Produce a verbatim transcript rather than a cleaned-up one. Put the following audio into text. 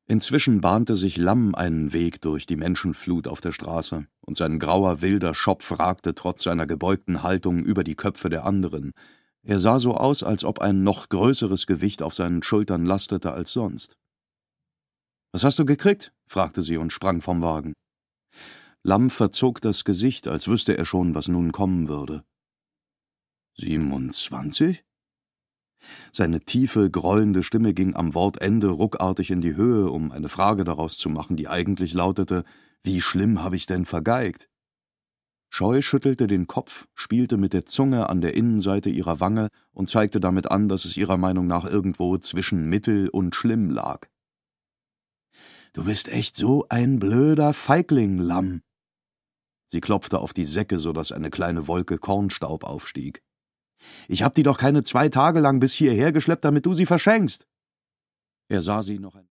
Inzwischen bahnte sich Lamm einen Weg durch die Menschenflut auf der Straße, und sein grauer, wilder Schopf ragte trotz seiner gebeugten Haltung über die Köpfe der anderen. Er sah so aus, als ob ein noch größeres Gewicht auf seinen Schultern lastete als sonst. »Was hast du gekriegt?« fragte sie und sprang vom Wagen. Lamm verzog das Gesicht, als wüsste er schon, was nun kommen würde. »Siebenundzwanzig?« Seine tiefe, grollende Stimme ging am Wortende ruckartig in die Höhe, um eine Frage daraus zu machen, die eigentlich lautete: »Wie schlimm hab ich's denn vergeigt?« Scheu schüttelte den Kopf, spielte mit der Zunge an der Innenseite ihrer Wange und zeigte damit an, dass es ihrer Meinung nach irgendwo zwischen mittel und schlimm lag. »Du bist echt so ein blöder Feigling, Lamm!« Sie klopfte auf die Säcke, so daß eine kleine Wolke Kornstaub aufstieg. »Ich hab die doch keine zwei Tage lang bis hierher geschleppt, damit du sie verschenkst!« Er sah sie noch ein